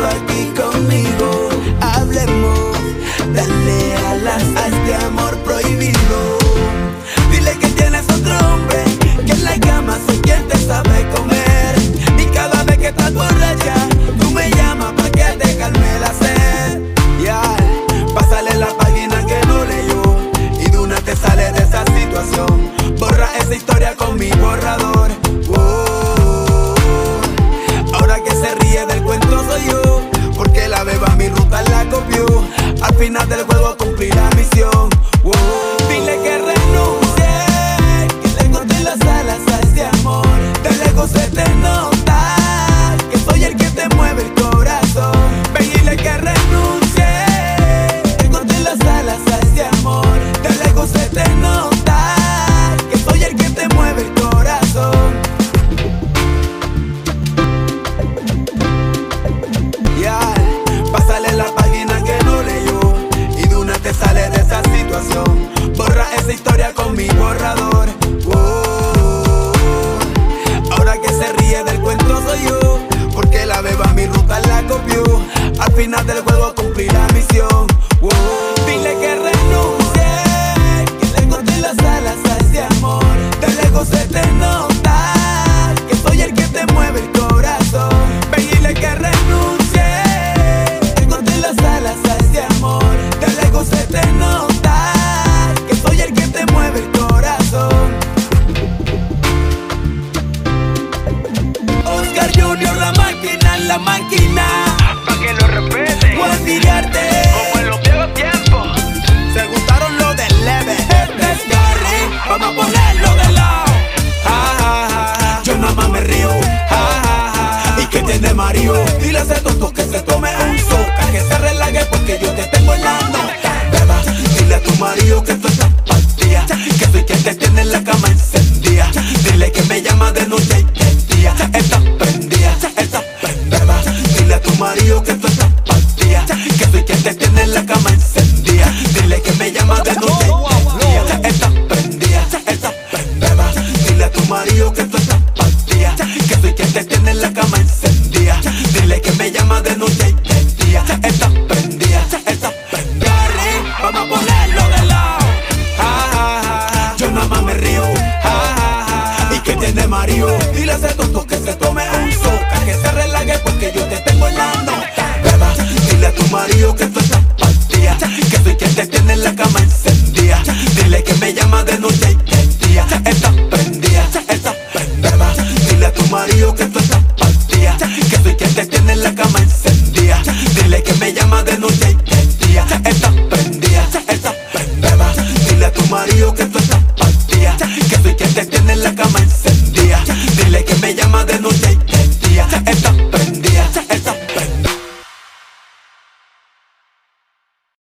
aquí conmigo. Hablemos, dale alas a este amor prohibido. Dile que tienes otro hombre, que en la cama soy quien te sabe comer. Y cada vez que estás borracha, tú me llamas pa' que te calme la sed. Pásale la página que no leyó y de una te sale de esa situación. Borra esa historia con mi borrador. Ahora que se ríe del cuento soy yo, porque la beba mi ruta la copió. Al final del juego cumplí la misión. Dile que renuncie, que le corté las alas a este amor. De lejos se te nota que soy el que te mueve el corazón. Ven y dile que renuncie, que corté las alas a este amor. De lejos se te nota que soy el que te mueve el corazón. Pásale la página que no leyó y de una te sale de esa situación. Borra esa historia con mi borrador. Ahora que se ríe del cuento soy yo, porque la beba mi ruta la copió. Al final del juego cumplí la misión. Dile que renuncie, que le corté las alas a este amor. De lejos se te nota que soy el que te mueve el corazón. Ven y dile que renuncie, que corté las alas a este amor. De lejos se te nota que soy el que te mueve el corazón. Oscar Junior, la máquina, pa' que lo respete, Juan Iriarte, como en los viejos tiempos. se gustaron los del leve. Este es Gary, vamos a ponerlo de lado. Yo nada más me río. ¿Y que tiene Mario? Dile a ese tonto que se tome un soca, que se relaje porque yo te tengo en la nota. Beba, dile a tu marido que tú estás partida, que soy quien te tiene en la cama encendida. Dile que me llama de noche y de día. Estás prendida, estás prendida. Beba, dile a tu marido que tú estás partida, que soy quien te tiene en la cama encendida. Dile que me llama de